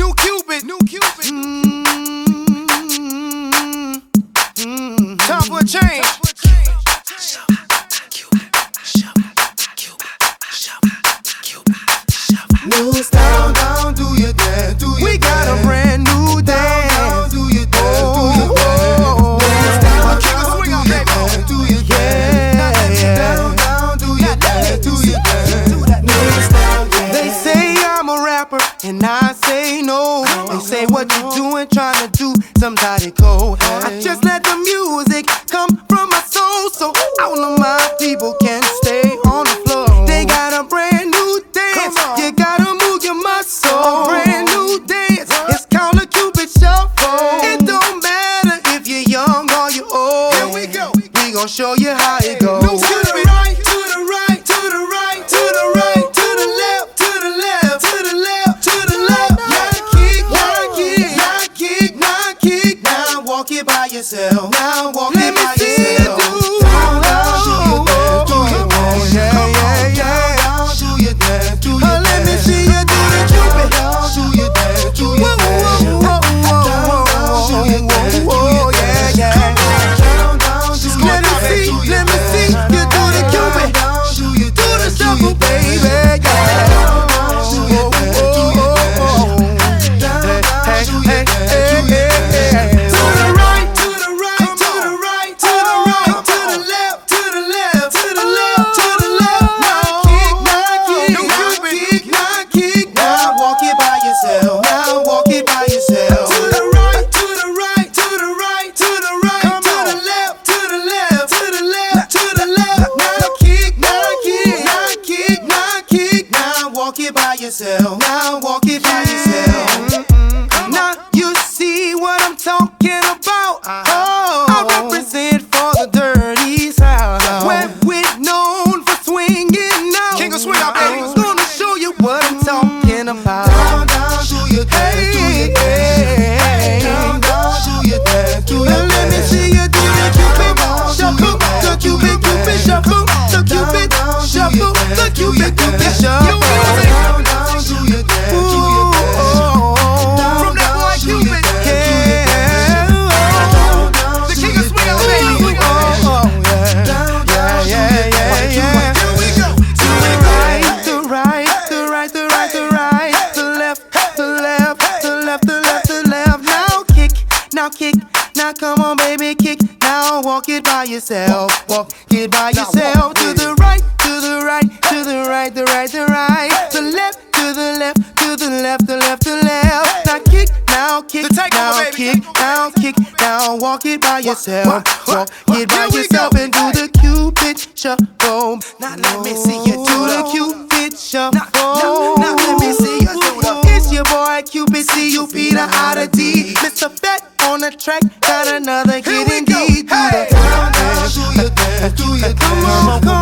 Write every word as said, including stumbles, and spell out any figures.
New Cupid, new Cupid. Mm-hmm. Time for a change. New style, down, do your dance, do your We got a brand new dance. down, do your dance, do your dance. New style, down, do your dance, do your dance. Down, down, do your dance, do your dance. New style, yeah. They say I'm a rapper, and I say no. They say what you doing, trying to do somebody cold. I just let the music come from my soul, so all of my people can stay on the floor. They got a brand new dance, you gotta move your muscle. A brand new dance, it's called a Cupid Shuffle. It don't matter if you're young or you're old. Here we go, we gon' show you how it goes. To the right, to the right, to the right, to the right, to the left, to the left, to the left, to the left. Yeah, kick, yeah, kick, yeah, kick, now kick, now walk it by yourself. Now walk it by yourself. Down, down, do your dance, do your dance. Yeah, yeah, yeah. Down, do your dance, do your Oh, let me dance. see you do the Cupid. Down, do your dance, do your Whoa, dance. whoa, whoa, whoa, whoa, whoa, whoa, yeah, yeah. Down, down, do your Let me dance, see, do your let me dance. see you do the Cupid. Down, do your Do the dance, do shuffle, your baby, dance. yeah. Down, down, do your dance, do your dance. Down, down, do your dance, do your dance. To the right, to the right, to the right, to the right, to the left, to the left, to the left, to the left. Now kick, now kick, now kick, now kick. Now walk it by yourself. Now walk it by yourself. To the right, to the right, to the right, to the right, to the left, to the left, to the left, to the left. Now kick, now kick, now kick, now kick. Now walk it by yourself. Now walk it by yourself. Now you see what I'm talking about. Oh, I represent for the dirty South, where we're known for swinging out. King of swing out, baby. I'm gonna show you what I'm talking about. Down, down, do your dance, do your dance. Down, down, do your dance, do your Now let me dance. see you do the Cupid Shuffle, the Cupid Cupid Shuffle, the Cupid Shuffle, the Cupid Cupid Shuffle. Down, down, do your dance, do your dance. From that boy Cupid, Down, down, the do king your of swing out, dance, baby. do your dance. Oh, yeah. Down, down, Yeah, yeah, yeah, yeah. Here we go. To the right, the right, the right, the right, the right, the left, the left, the left, the left, the left. Now kick, now kick, now come on, baby, kick. Now walk it by yourself, walk it by yourself. To the right, to the right, to the right, the right, the right, the left, to the left, to the left, the left, the left. Now kick, now kick, The takeover, now baby. kick, now kick, now walk it by yourself, walk it by Here we yourself, go. and do the Cupid Shuffle. Now let me see you do the Cupid Shuffle. now, now let me see you do the- It's your boy Cupid, C U P the I to D. Mister Fat on the track, got another hit Here we indeed. go. Do the Hey. Down, down, do your dance, do your Come on, dance. come